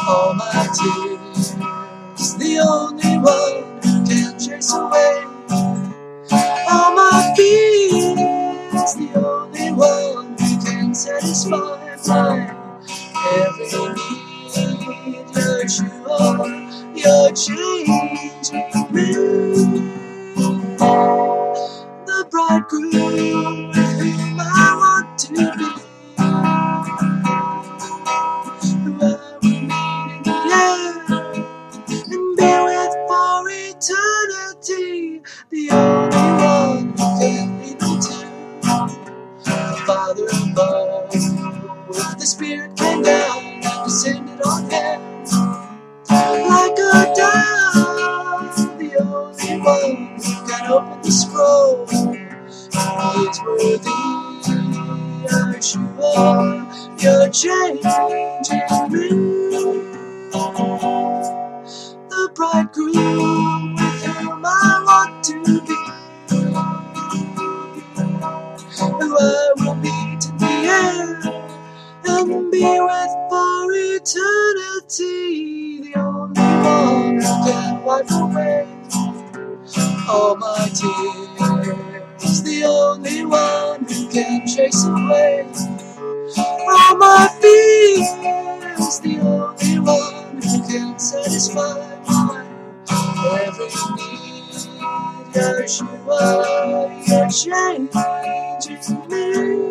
all my tears. The only one who can chase away all my fears. The only one who can satisfy my every need. Yeshua, you're changing me. The bridegroom with whom I want to be, who I will meet in the air and be with for eternity. The only one who can lead me to the Father above. With the Spirit came down and descended on him like a dove. The only one who can open the scroll, he is worthy. Yeshua, you're changing me. The bridegroom with whom I want to be, who I will meet in the air and be with for eternity. The only one who can wipe away all my tears. The only one who can chase away all my fears. The only one who can satisfy my every need. Yeshua, you're changing me.